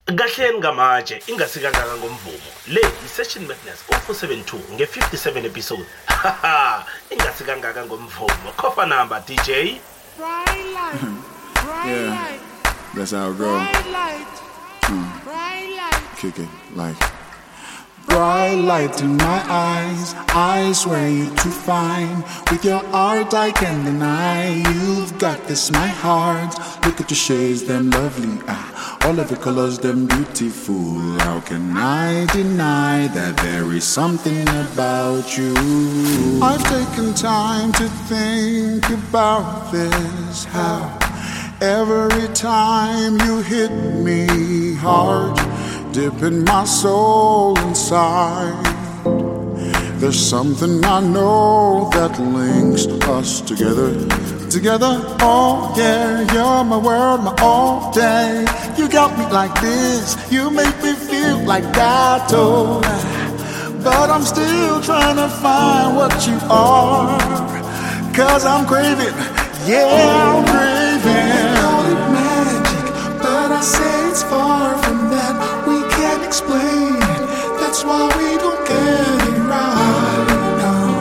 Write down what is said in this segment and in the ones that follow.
Kahleni ngamatshe ingasi kangaka ngomvumo. Le i-Session Madness 0472 nge-57 episode. Haha, ingasi kangaka ngomvumo. Cover number DJ. Bright light. Bright Yeah. light. That's how it go. Bright light. Bright light. Kick it like bright light in my eyes where you to find. With your art I can deny. You've got this, my heart. Look at your shades, them lovely. All of the colors, them beautiful. How can I deny that there is something about you? I've taken time to think about this. How every time you hit me hard, dipping my soul inside. There's something I know that links us together. Oh yeah, you're my world, my all day. You got me like this, you make me feel like that, oh. But I'm still trying to find what you are. 'Cause I'm craving, yeah, I'm craving. Call it magic, but I say it's far from that. We can't explain it, that's why we don't get it right now.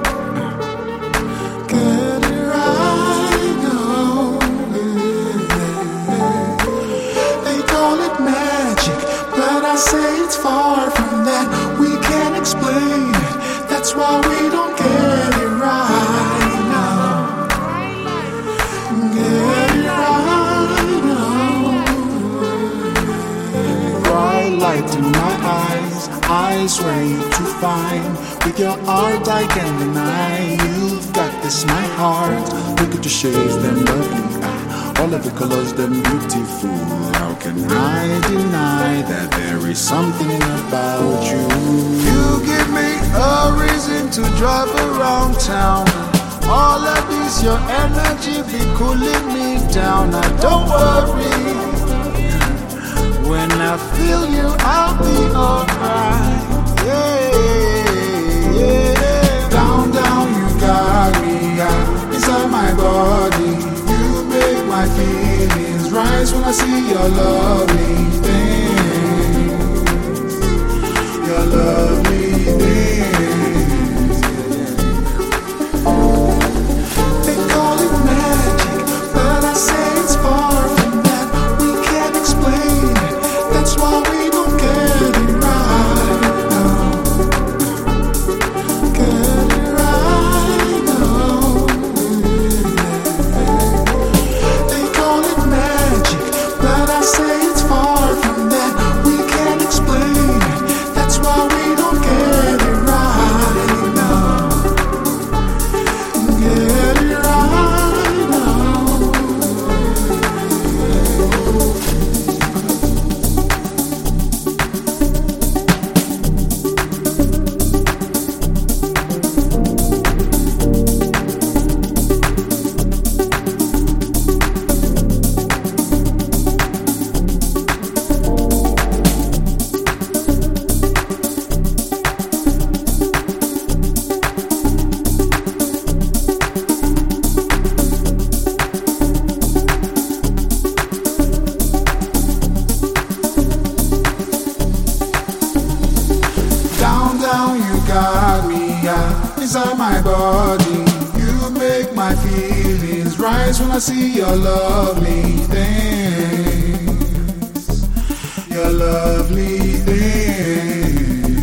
Get it right now. They call it magic, but I say it's far from that. We can't explain it, that's why we don't get it right now. Get it right now. Bright light in my eyes where you to find. With your art I can deny. You've got this, my heart. Look at your shades, them lovely. All of the colors, them beautiful. How can I deny that there is something about you? You give me a reason to drive around town. All of this, your energy be cooling me down. Now don't worry, when I feel you, I'll be alright. Yeah, yeah. Down, you got me inside my body. You make my feelings rise when I see your lovely things. Your lovely things. They call it magic, but I say it's far from that. We can't explain it, that's why we don't get it right now. Get it right now. They call it magic, but I say it's far from that. We can't explain it, that's why we don't get it right now. Get it right now. Down, you got me inside my body. You make my feelings rise when I see your lovely things. Your lovely things.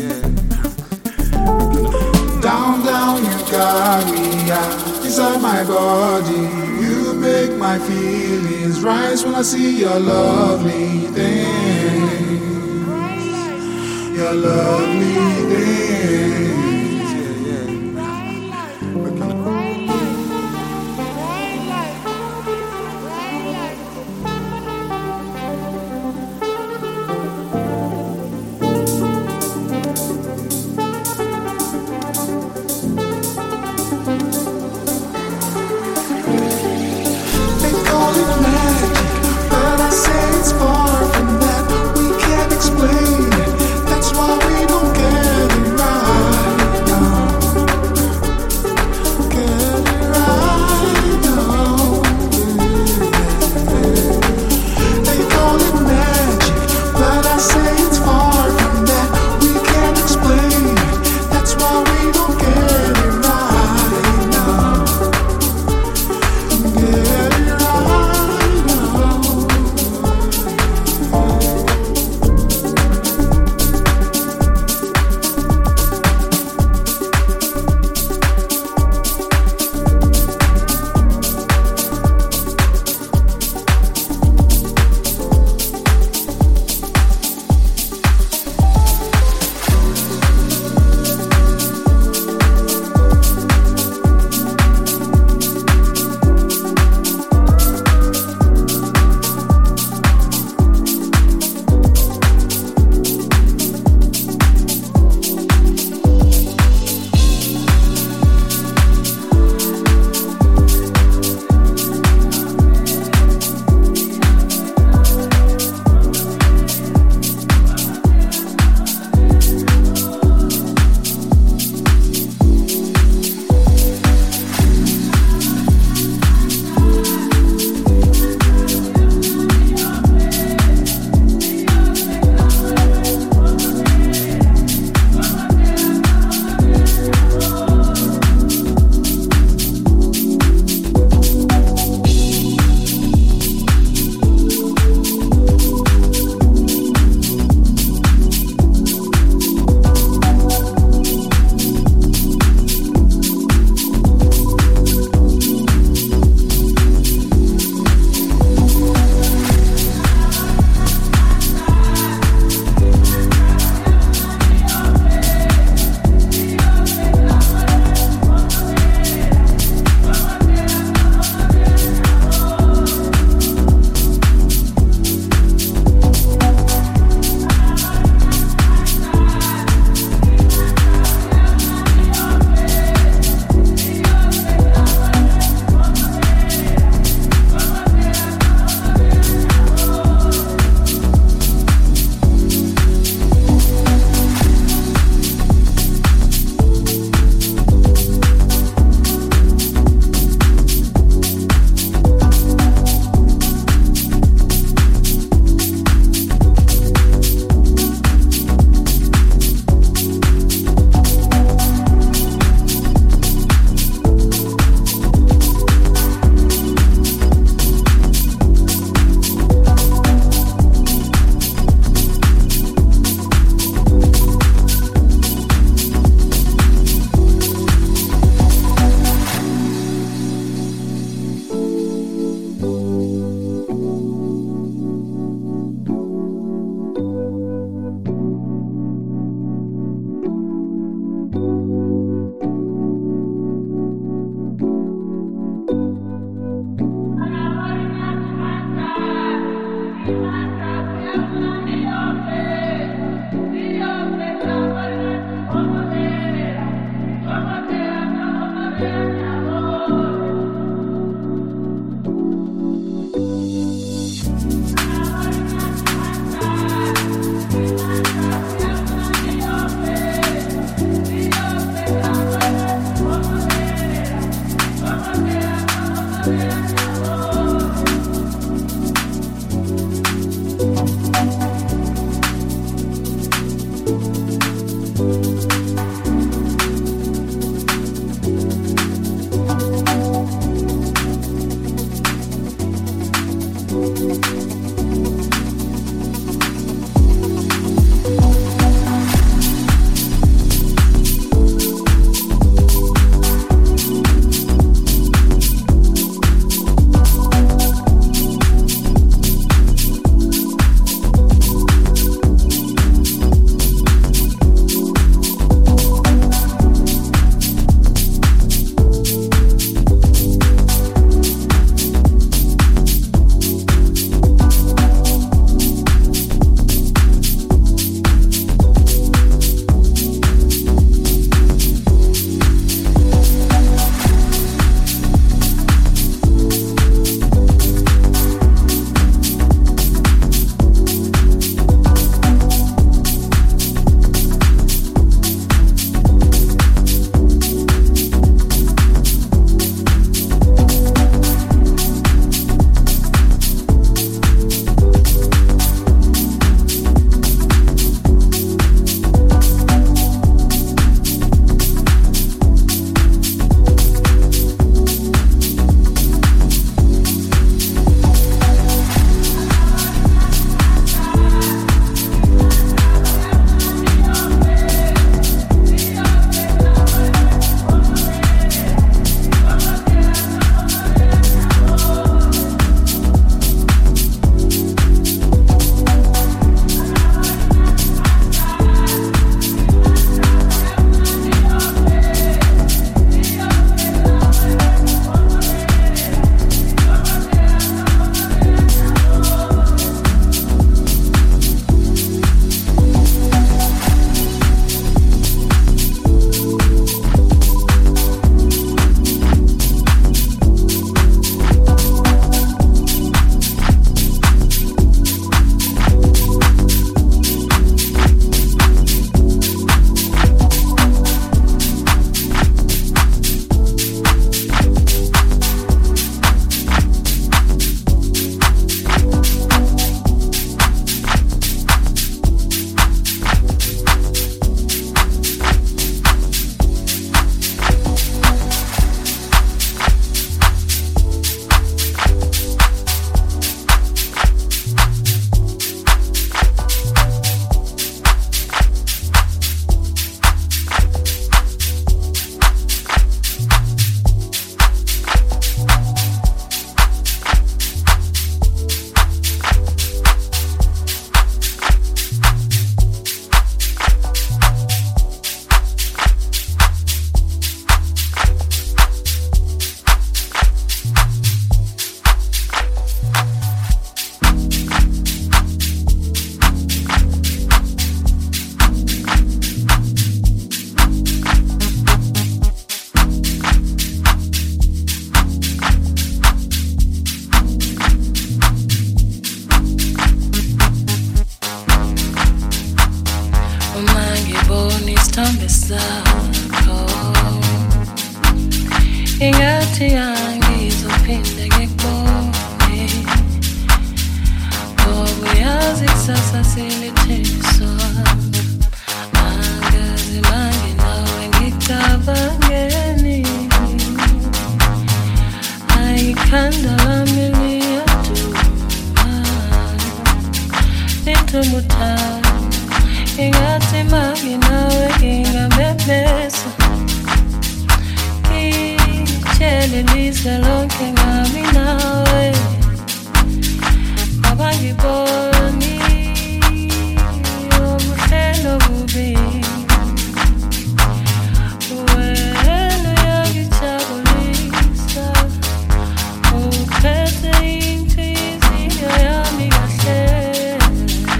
Down, you got me inside my body. You make my feelings rise when I see your lovely things. Your lovely things. They call it magic, but I say it's far from that. We can't explain it, that's why we don't get it right. ingathi angizophinde ngikubone ngoba uyazi kusasa silithembiso angazi manginawe ngicabangeni ayikhanda lami liyaduma lithumuthana ingathi manginawe ngingamemesa Lisa lonke ngami nawe abangiboni obuhle nobubi wena uyangijabulisa uphethe inhliziyo yami kahle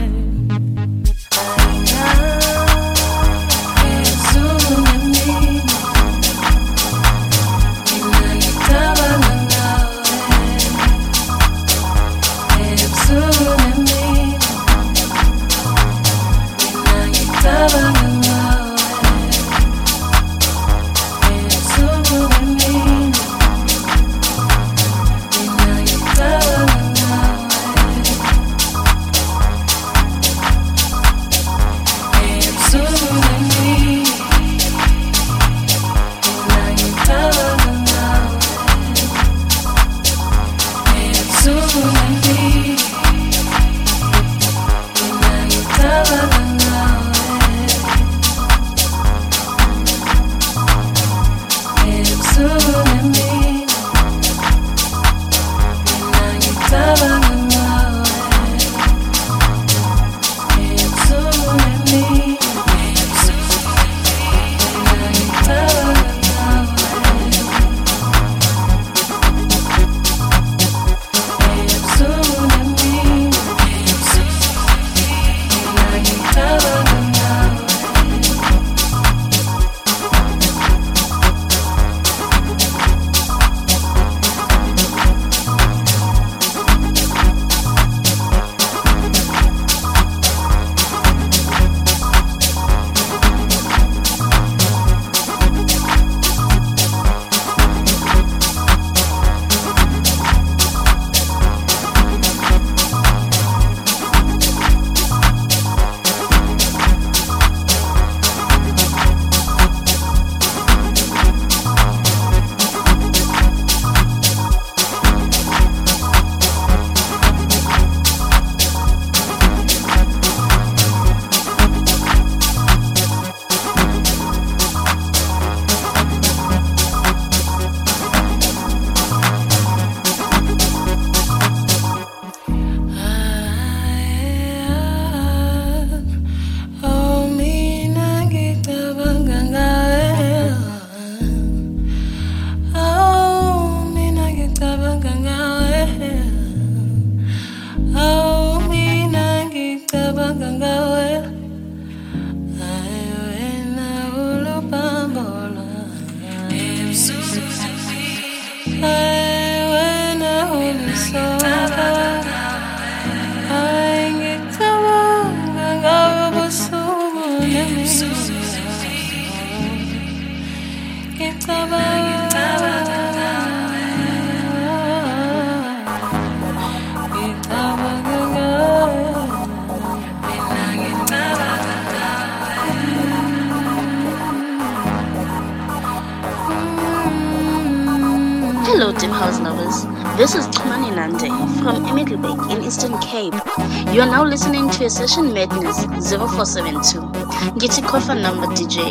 Hello, Deep House lovers. This is Tumani Nande from Emiglebek in Eastern Cape. You are now listening to a session Madness 0472. Get your coffee number DJ.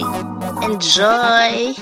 Enjoy.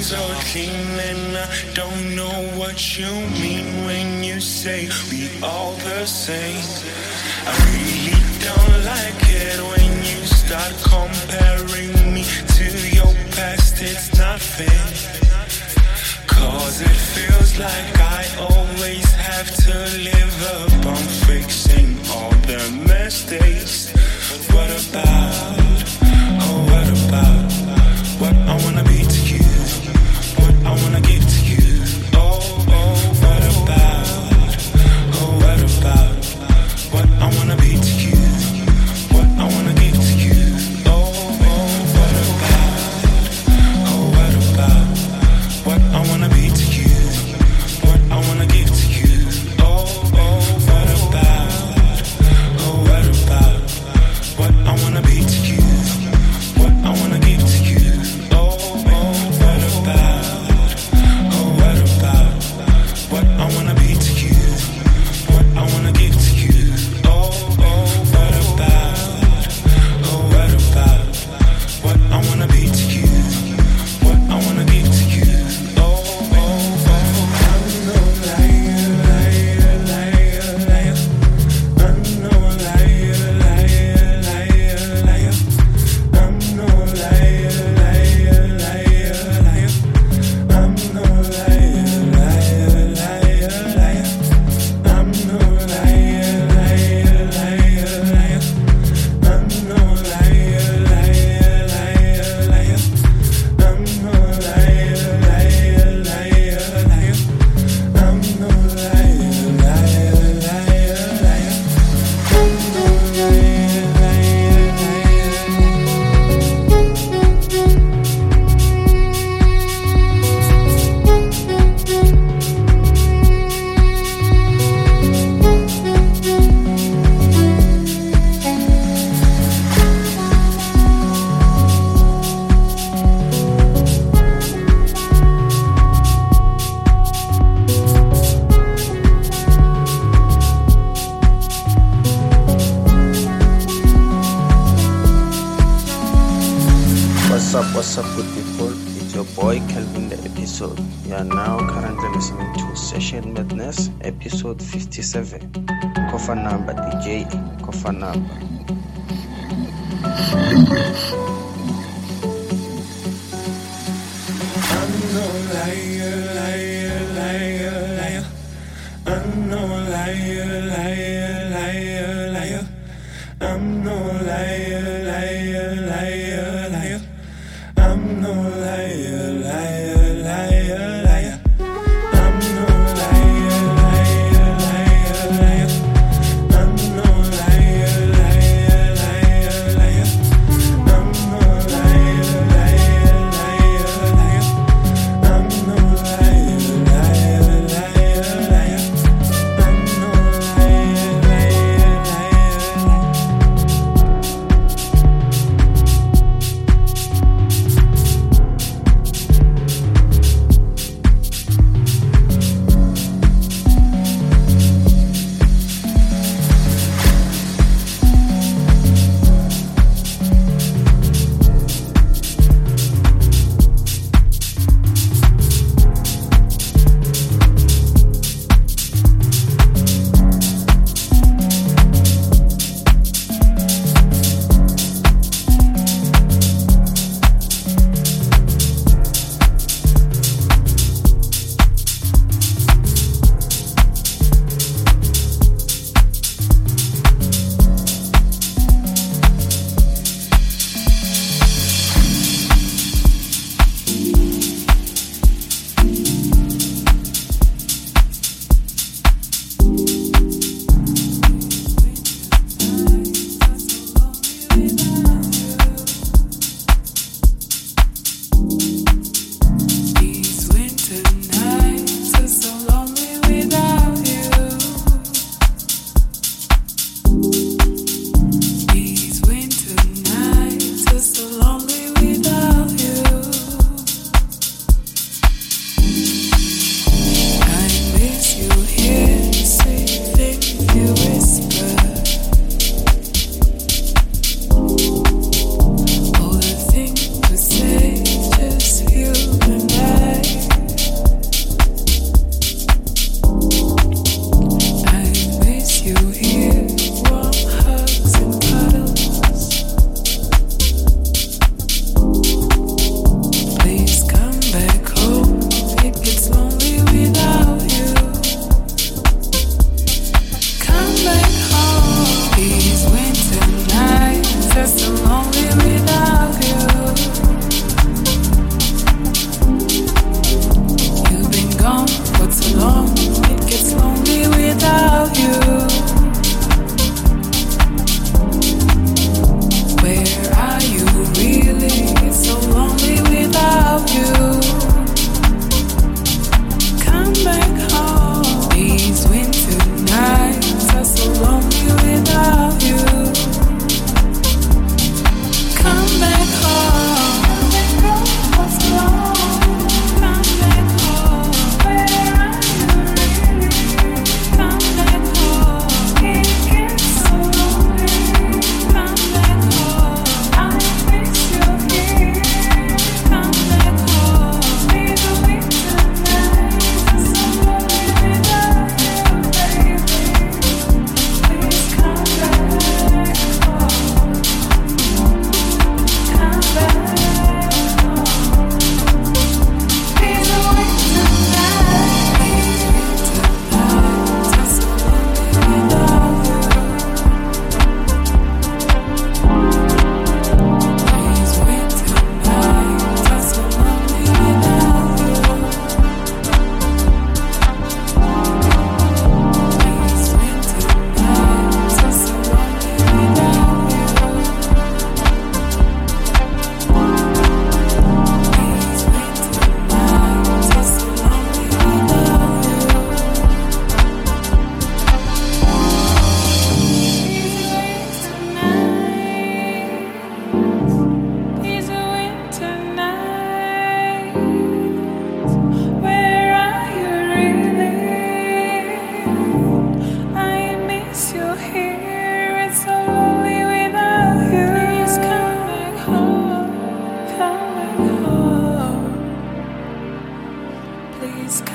so clean, and I don't know what you mean when you say we all the same. I really don't like it when you start comparing me to your past. It's not fair, 'cause it feels like I always have to live up on fixing all the mistakes. What about, oh what about what I wanna be to you, what I wanna give to you? Oh, what about, oh what about what I wanna be to you, what I wanna give to you? Oh, what about, oh what about what I wanna be to you, what I wanna give to you? Oh, what about, oh what about what I wanna be to you, what I wanna give to you? Oh, what about, oh what about what I wanna be to you, what I wanna give to you? Oh, what about, oh what about what I wanna be to you, what I wanna give to you? Oh, I'm no liar, liar, liar, liar. I'm no liar, liar, liar, liar. I'm no liar, liar, liar, liar. I'm no liar, liar, liar, liar. I'm no liar, liar, liar, liar. I'm no liar, liar, liar, liar. I'm no liar, liar, liar, liar. I'm no liar, liar, liar, liar. I'm no liar, liar, What's up, good people? It's your boy Kelvin the episode. You are now currently listening to Session Madness, episode 57. Kofa number DJ, Kofa number. I'm no liar, liar, liar, liar. I'm no liar, liar, liar, liar. I'm no liar, liar, liar, liar. I'm no liar, liar, liar, liar. I'm no liar, liar, liar, liar. I'm no liar, liar, liar, liar. I'm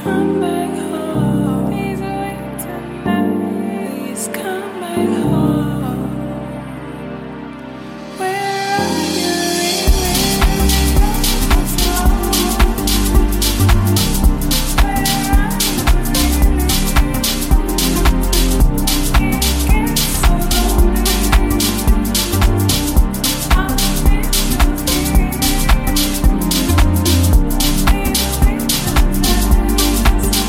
come back home. Please wait tonight. Please come back home. Where are you really?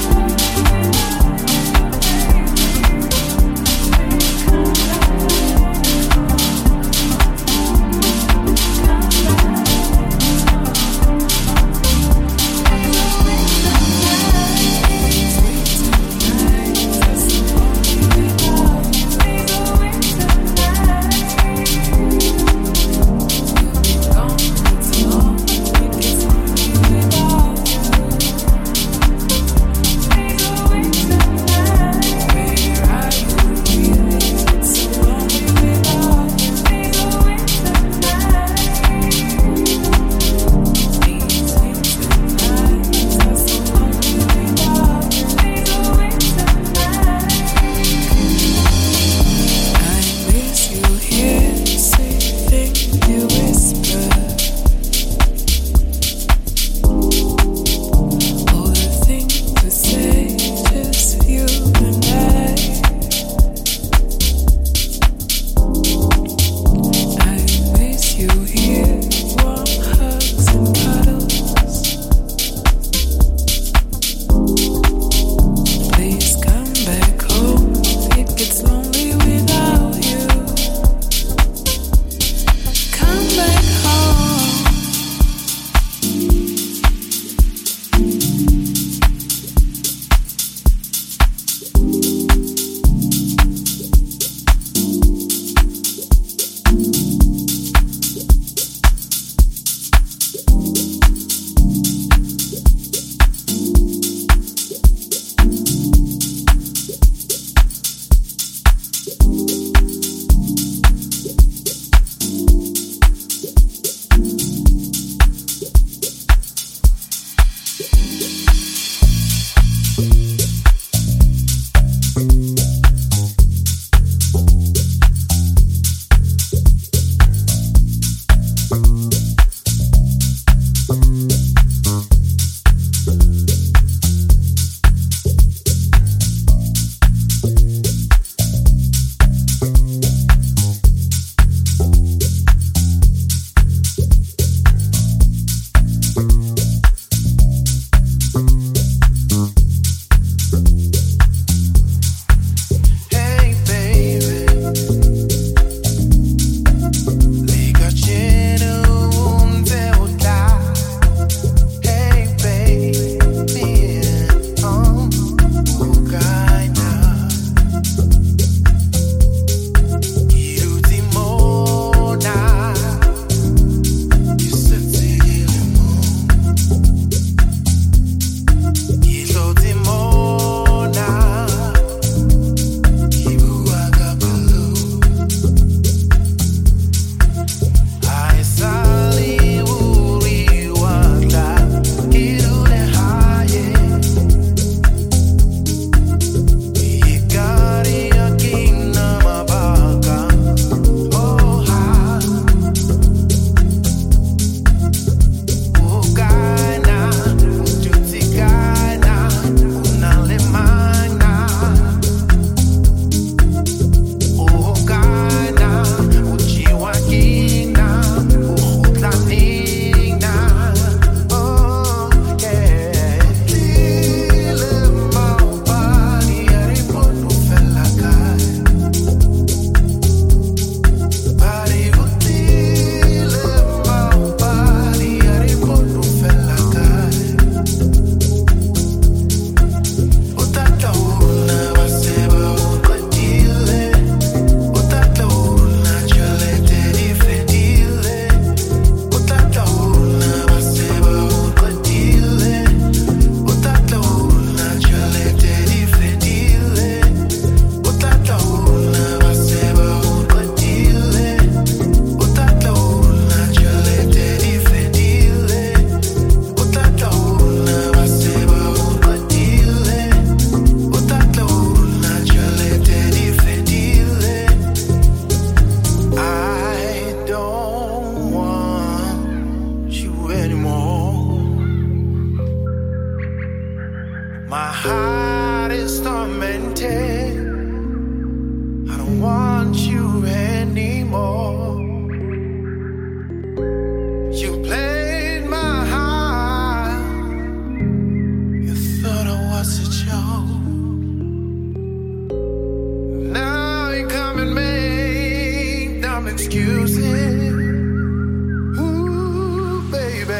heart is tormented. I don't want you anymore. You played my heart. You thought I was a joke. Now you come and make dumb excuses. Ooh, baby.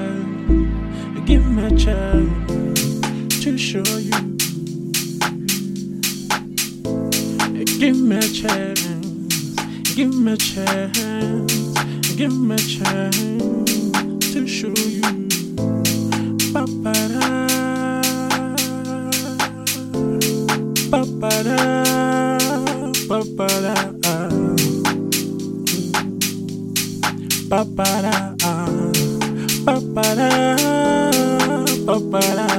Give me a chance to show you Give me a chance, give me a chance, give me a chance to show you. Ba-ba-da, ba-ba-da, ba-ba-da, ba-ba-da, ba-ba-da, ba-ba-da.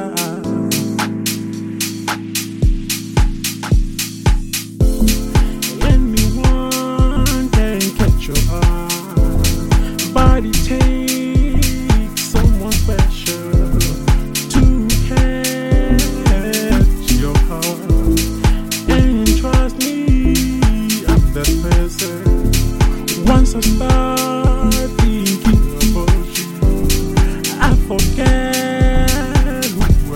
Anyone can catch your eye, but it takes someone special to catch your heart. And trust me, I'm that person. Once I start thinking about you, I forget who I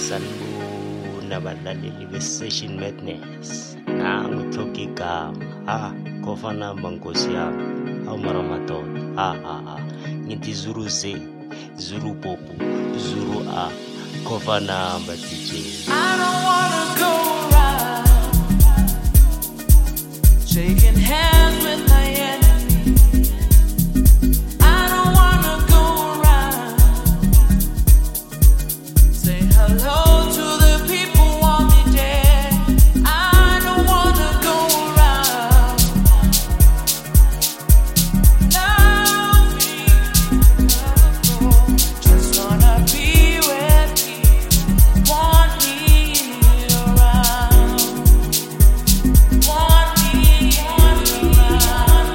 Sanibona balaleli be-Session Madness. Nangu thoki igama. Kofa namba nkosi yami. Awumara madoda. Ngithi Zulu Z, Zulu Popu, Zulu A. Kofa namba DJ. I don't wanna go around shaking hands with my enemy. I don't wanna go around say hello to the people who want me dead. I don't wanna go around love me, just wanna be with people want me around, want me around.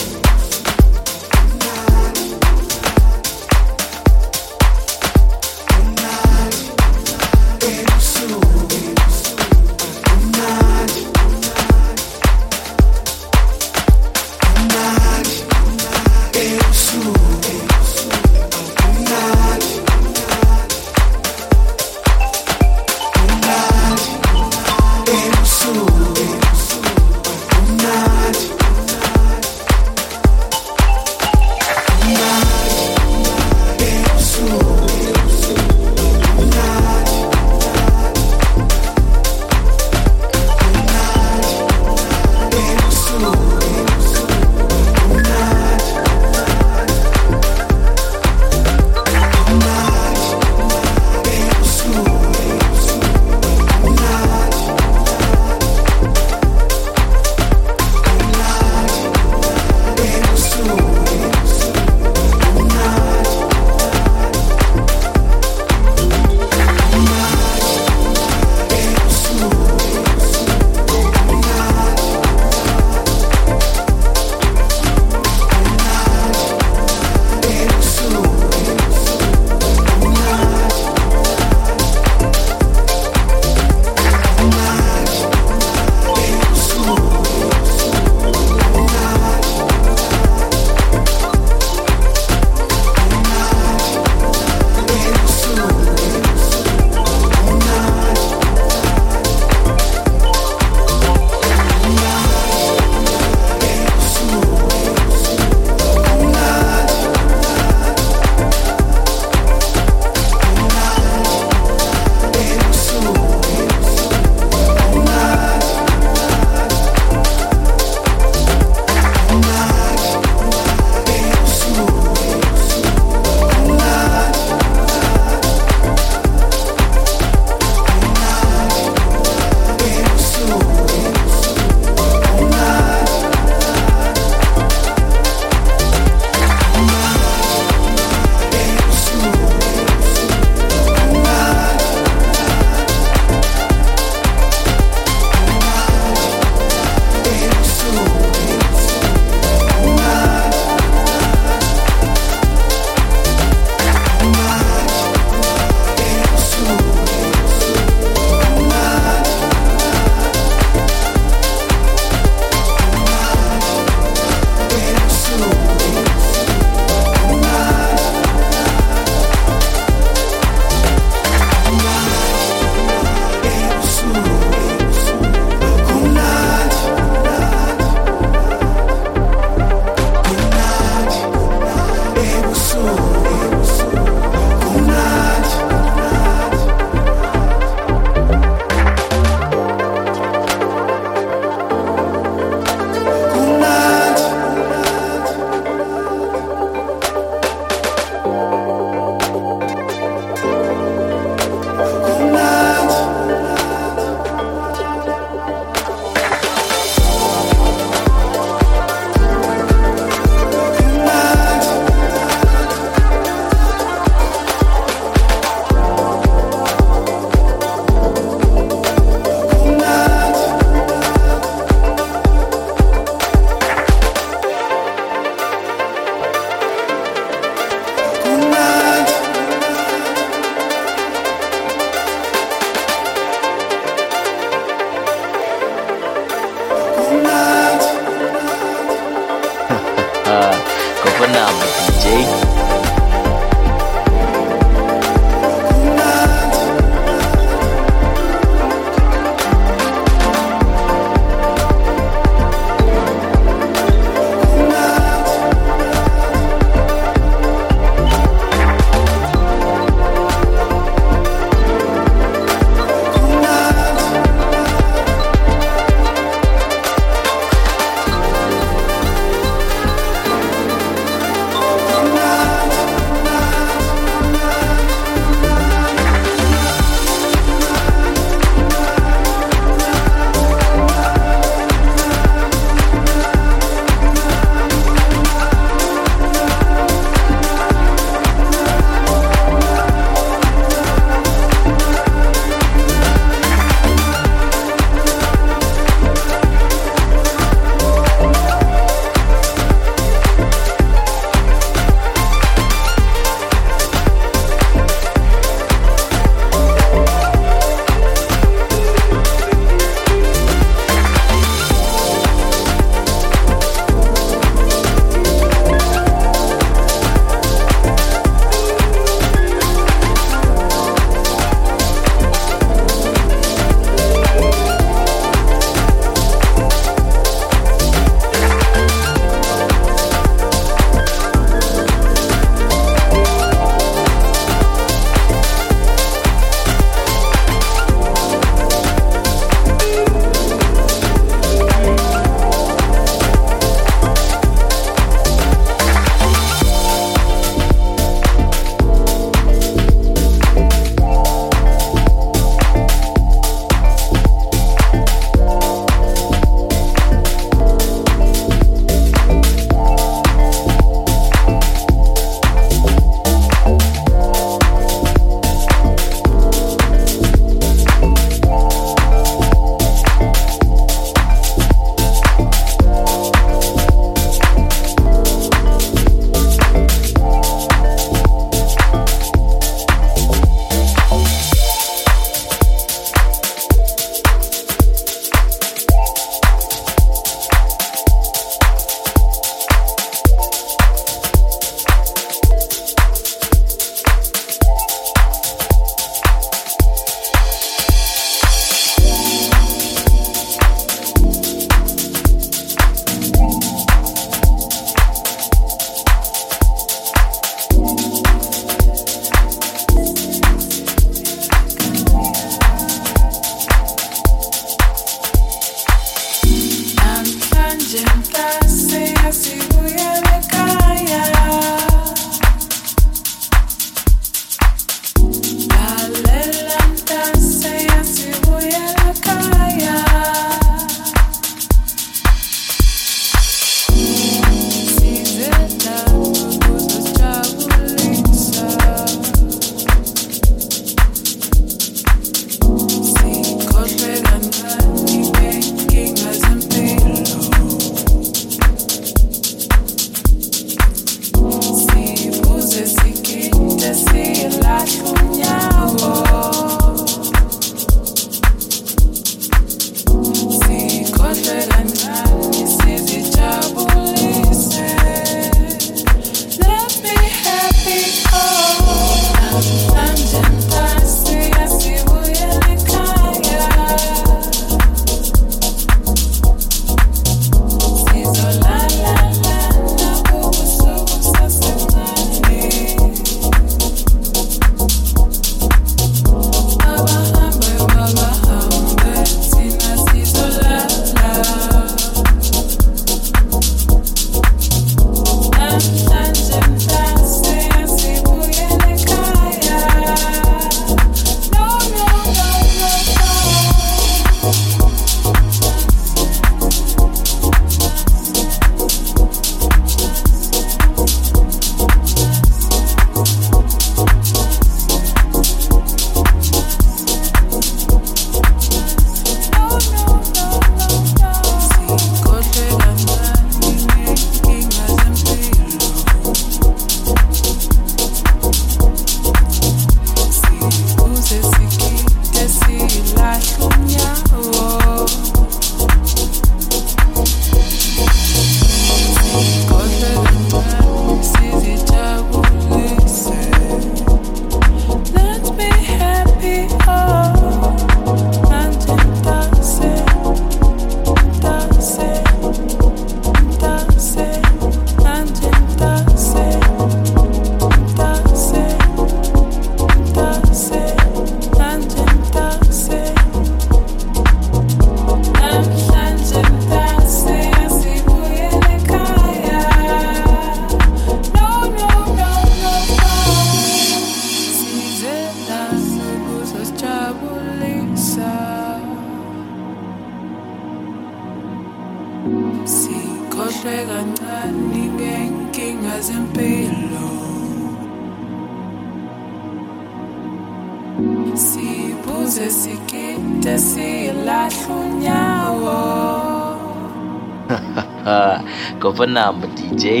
Cover number DJ.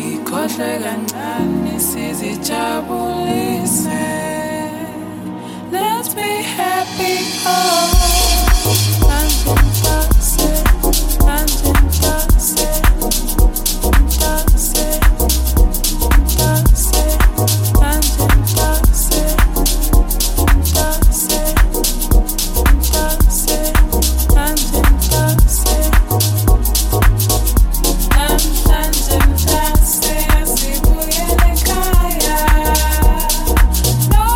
Let's be happy. No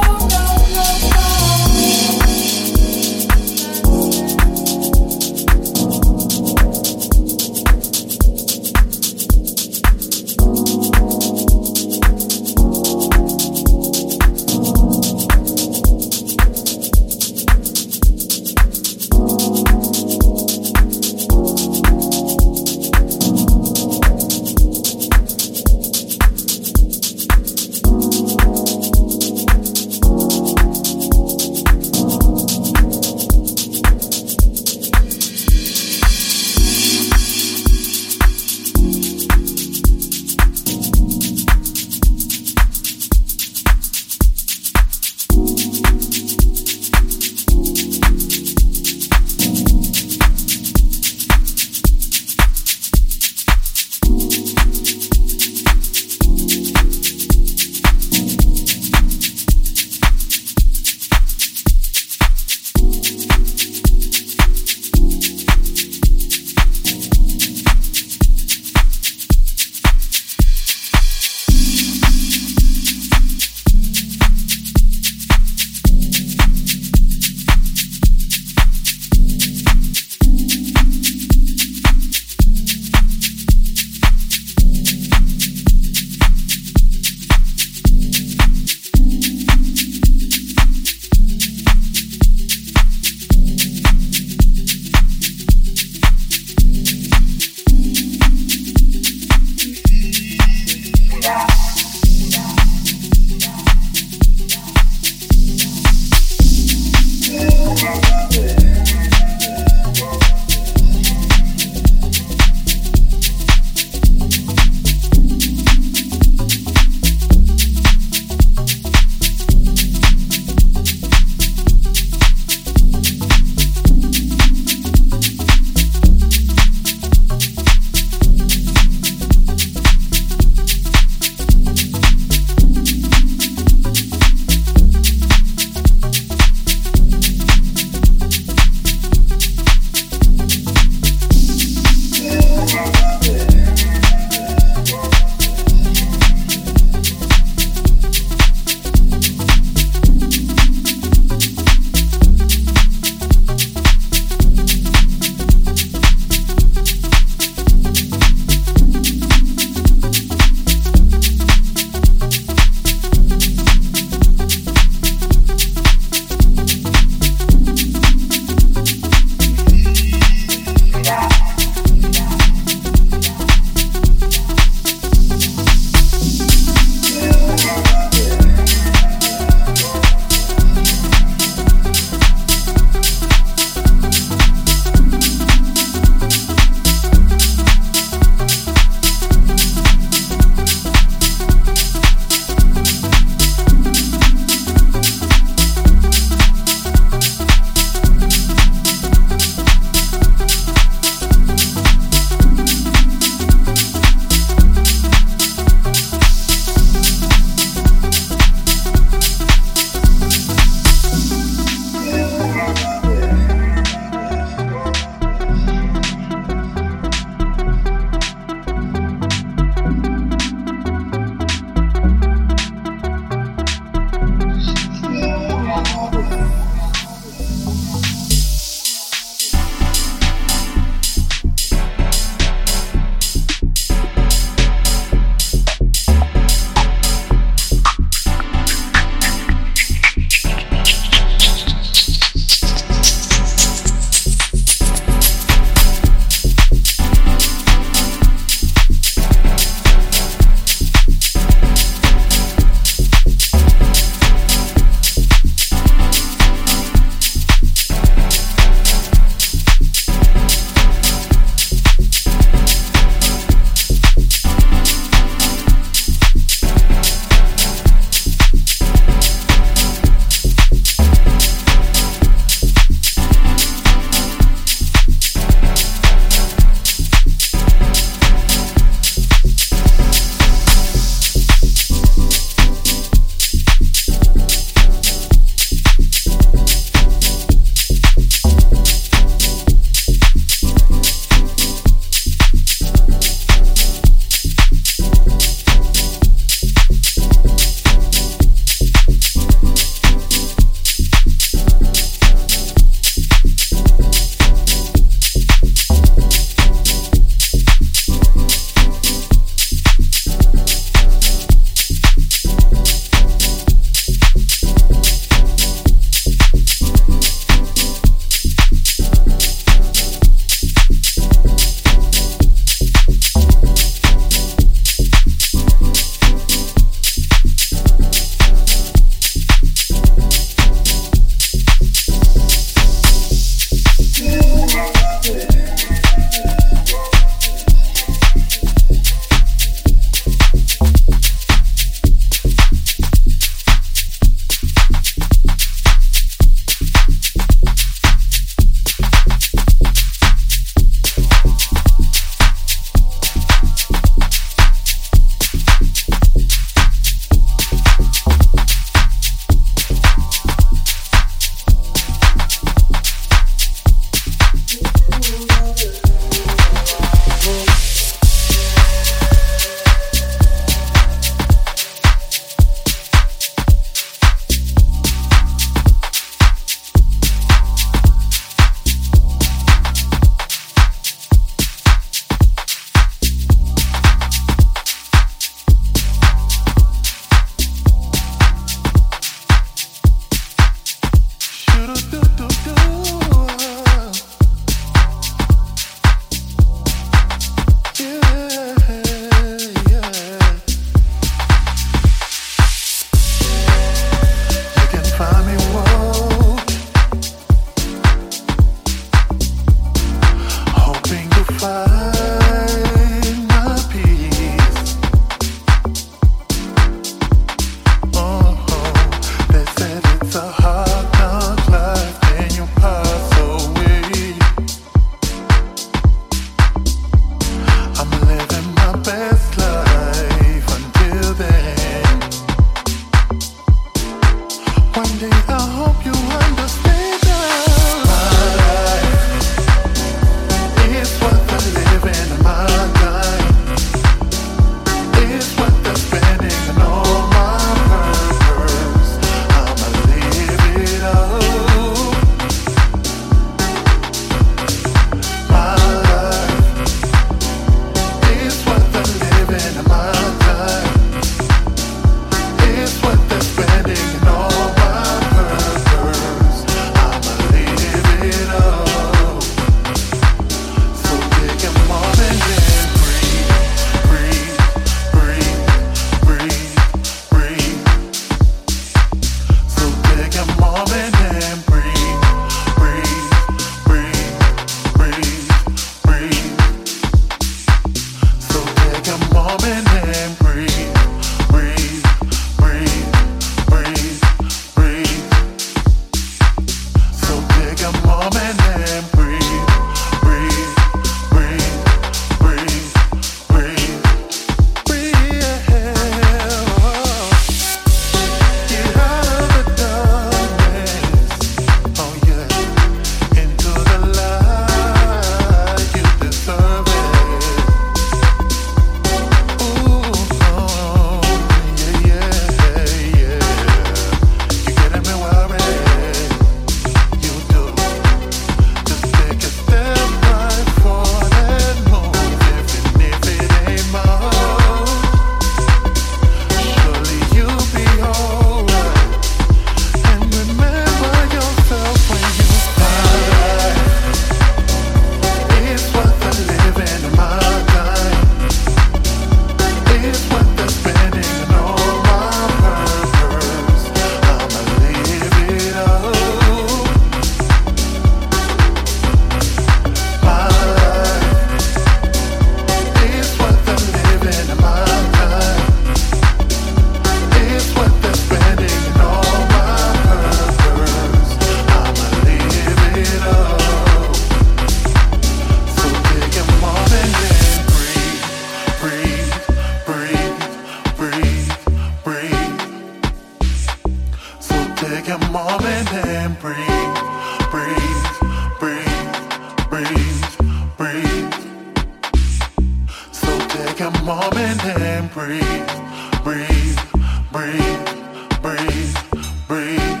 breathe, breathe, breathe, breathe, breathe.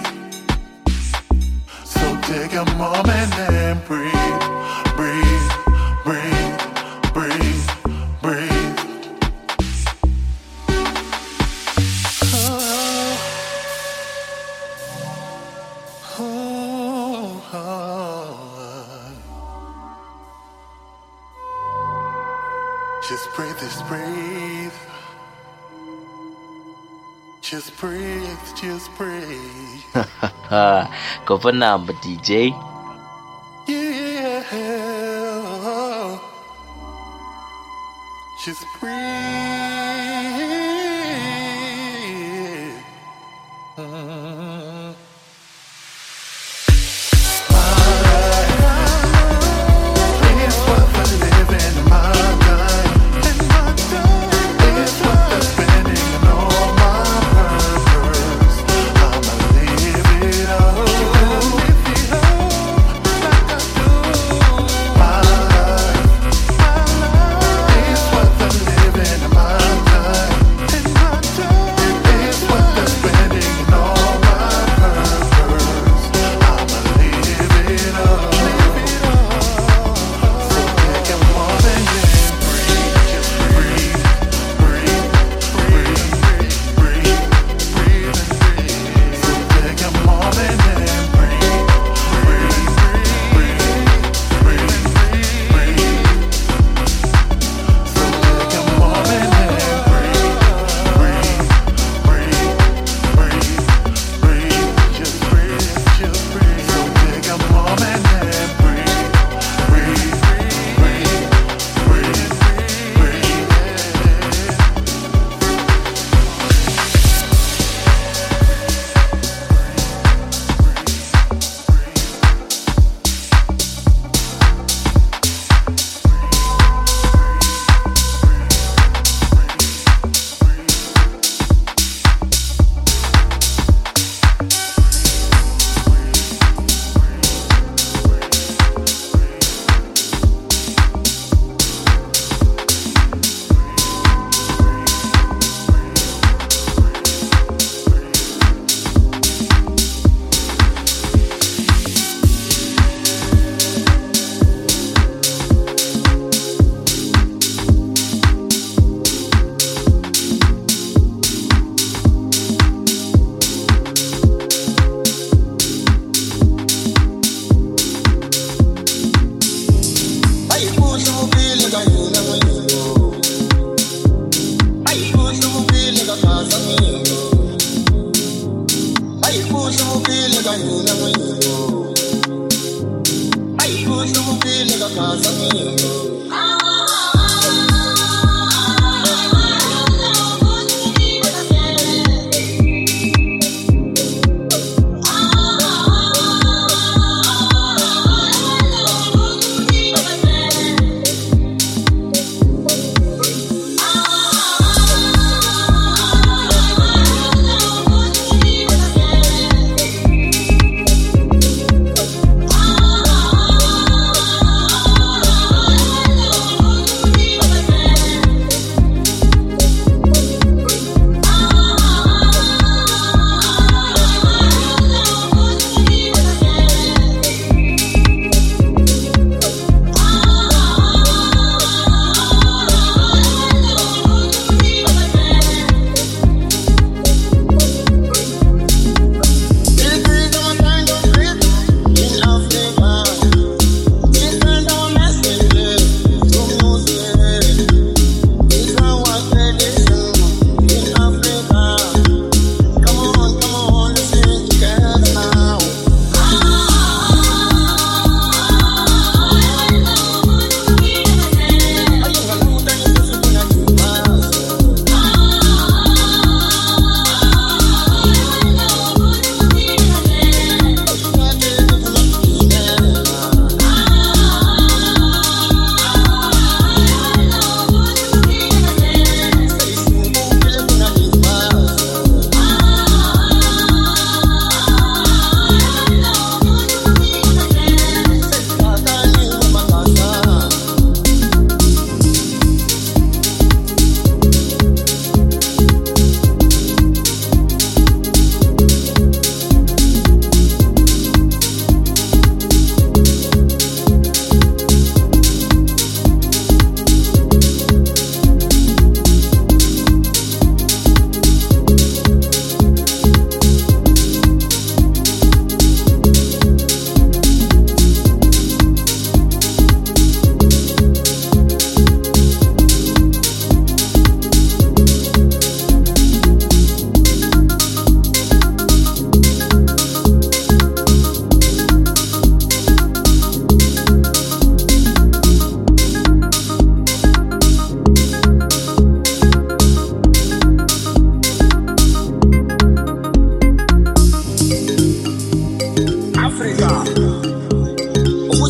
So take a moment and breathe, breathe, breathe, breathe, breathe. Just breathe, just breathe. Just breathe, just breathe. Cover number DJ. Yeah. Just breathe.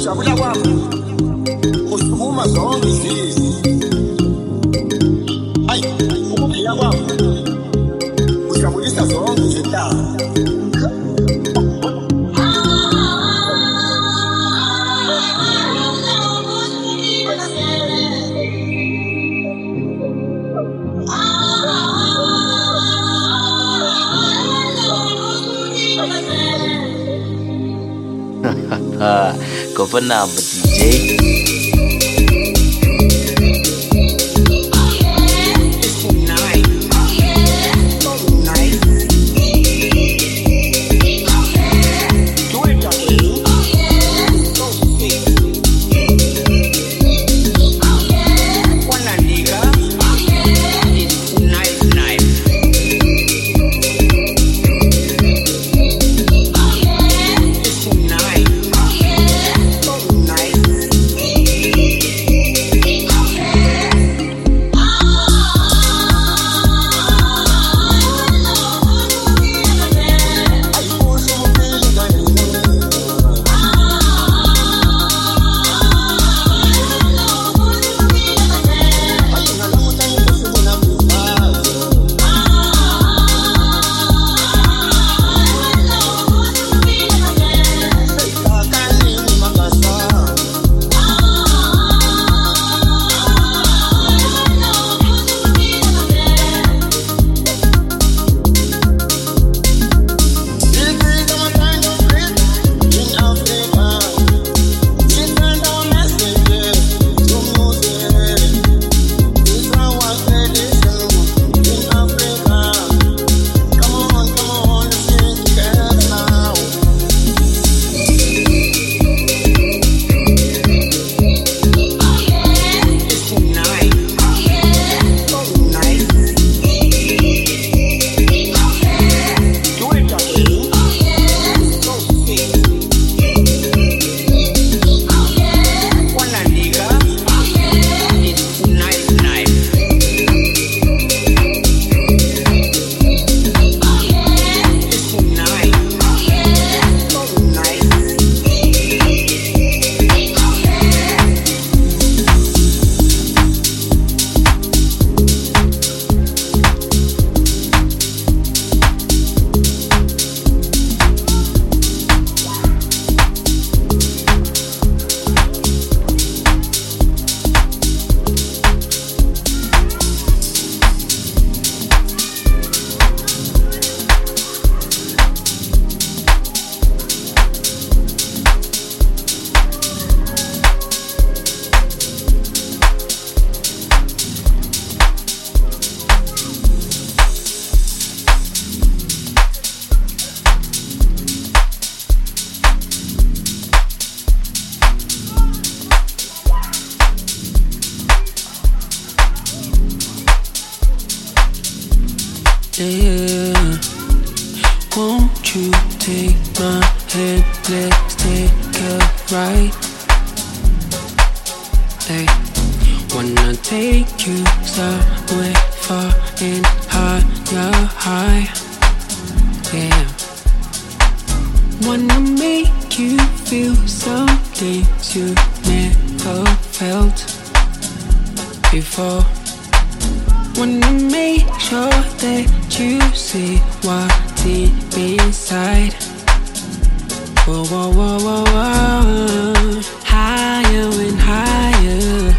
Ukujabula kwakho usukuma zonke izizwe. Ayi, ukuphila kwakho ujabulisa zonke izintaba. Cover number DJ. Yeah. Won't you take my hand, let's take a ride. Hey, wanna take you somewhere far and high. Yeah, wanna make you feel some things you never felt before. Wanna make sure that you see what's deep inside. Whoa, whoa, whoa, whoa, whoa. Higher and higher.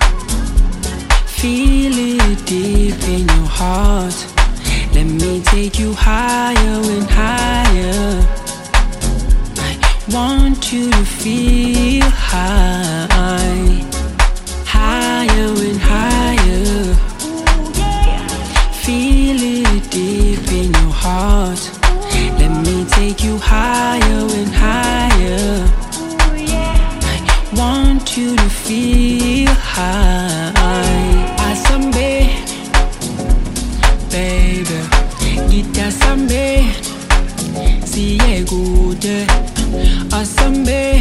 Feel it deep in your heart. Let me take you higher and higher. I want you to feel high. Higher and higher. Feel it deep in your heart. Let me take you higher and higher. I want you to feel high. Asambe, baby, gita sambe, siye gude. Asambe,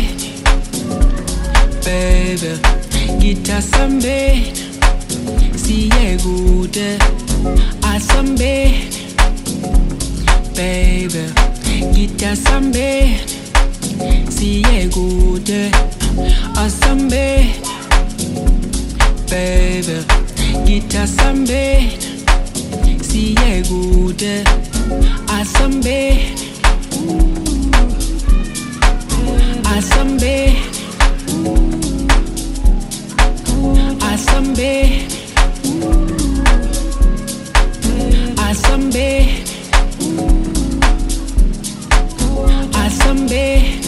baby, gita sambe, siye gude. Asambe, baby, gita sambe, siye gude. Gitasambeni siye kude asambeni asambeni asambeni asambeni asambeni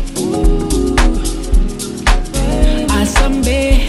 asambeni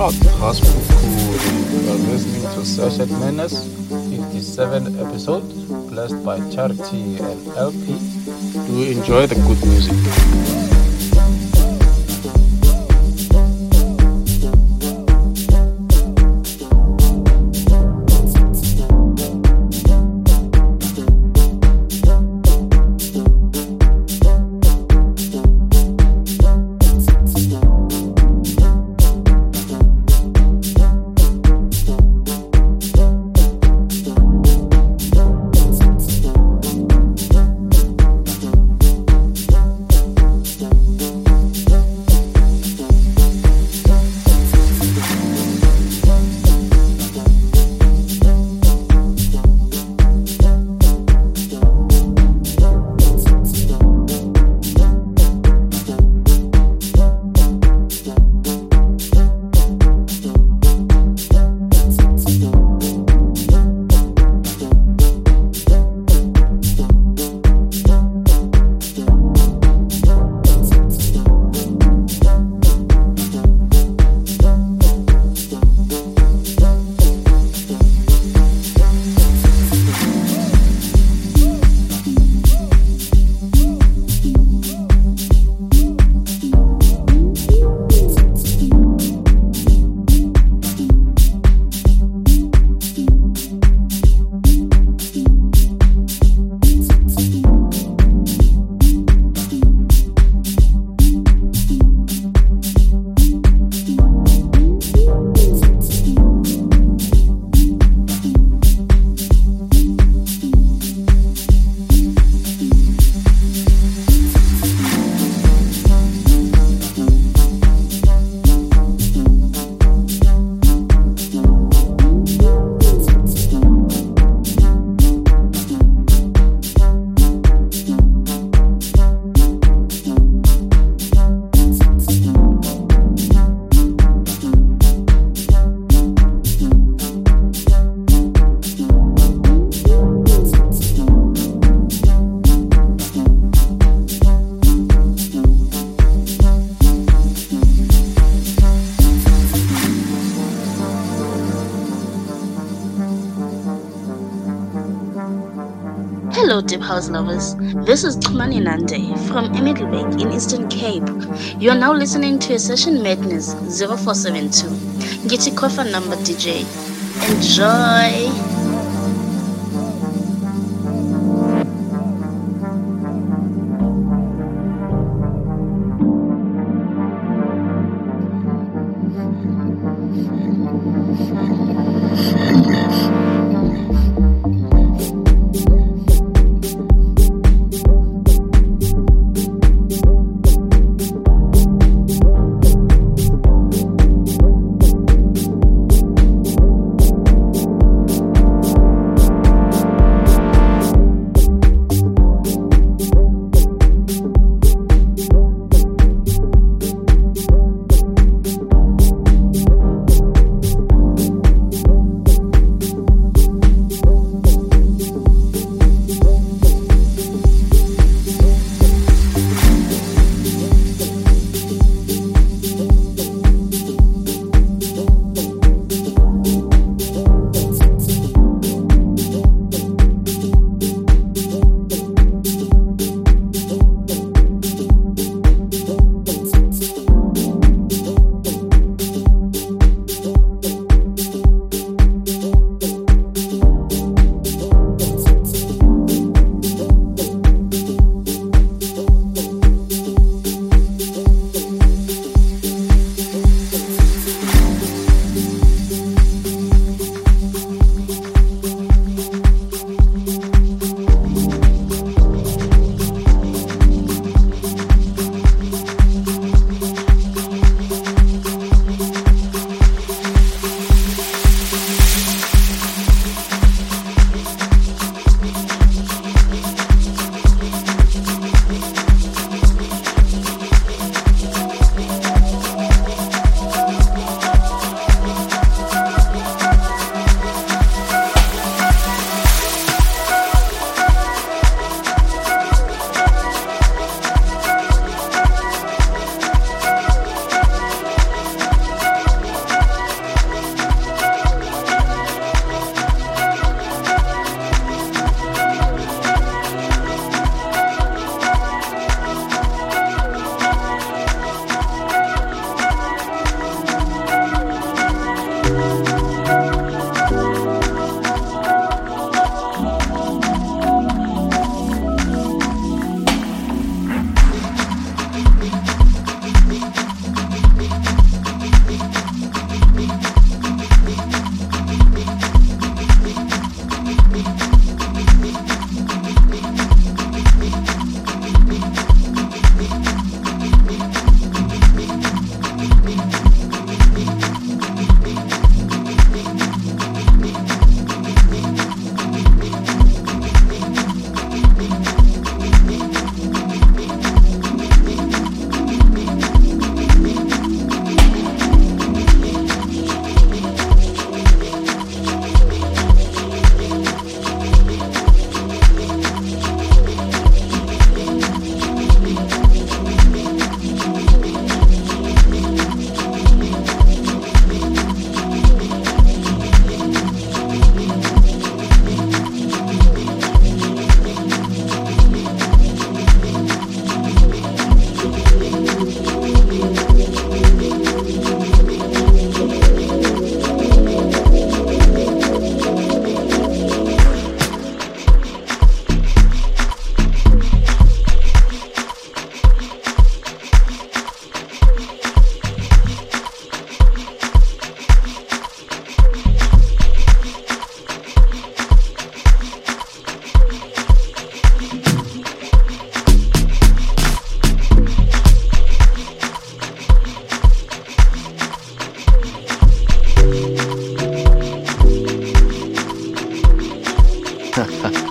not Rasputin. You are listening to Session Menace 57 episode, blessed by Charity and LP. Do enjoy the good music. Hello, Deep House lovers. This is Tumani Nande from Middelburg in Eastern Cape. You are now listening to a Session Madness 0472. Get your coffee number, DJ. Enjoy.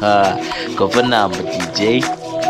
Cover number DJ.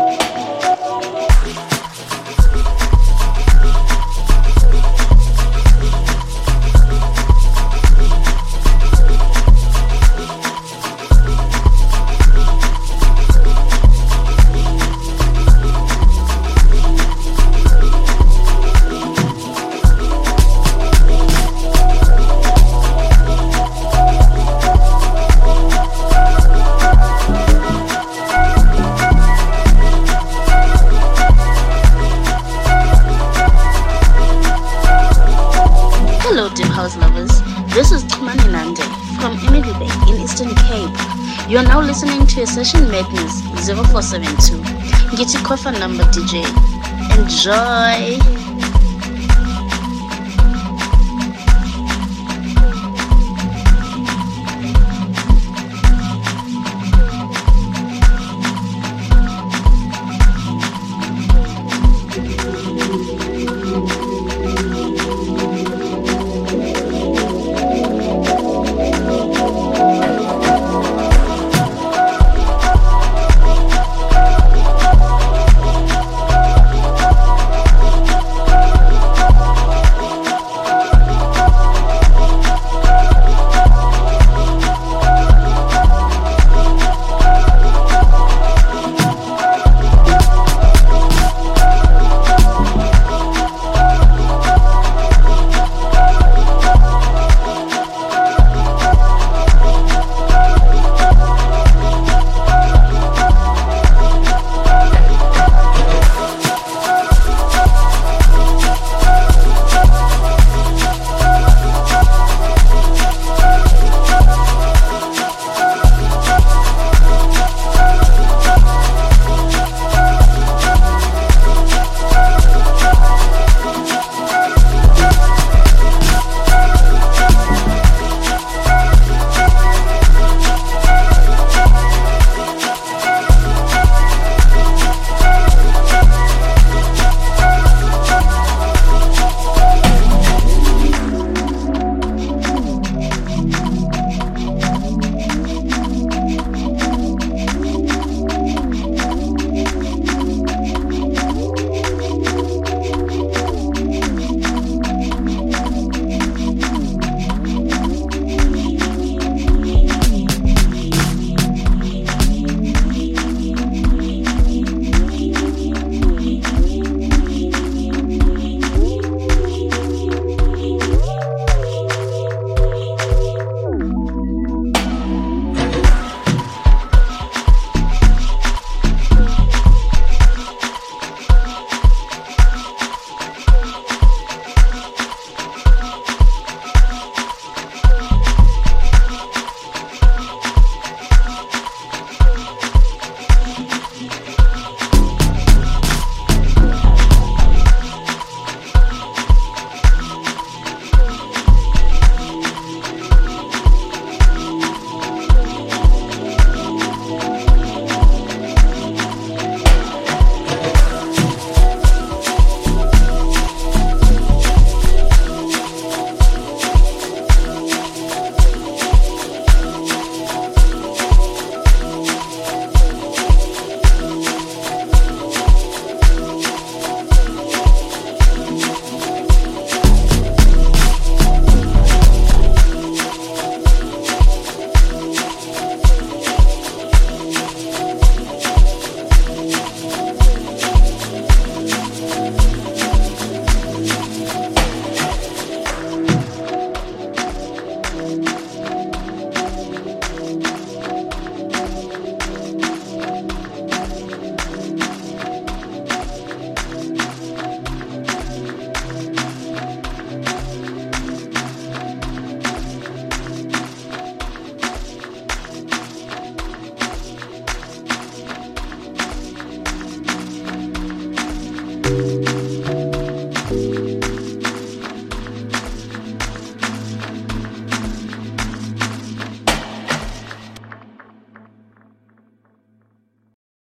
Hello, deep house lovers. This is Tmani Nande from Imiddlebay in Eastern Cape. You are now listening to a session madness 0472. Get your coffee number DJ. Enjoy.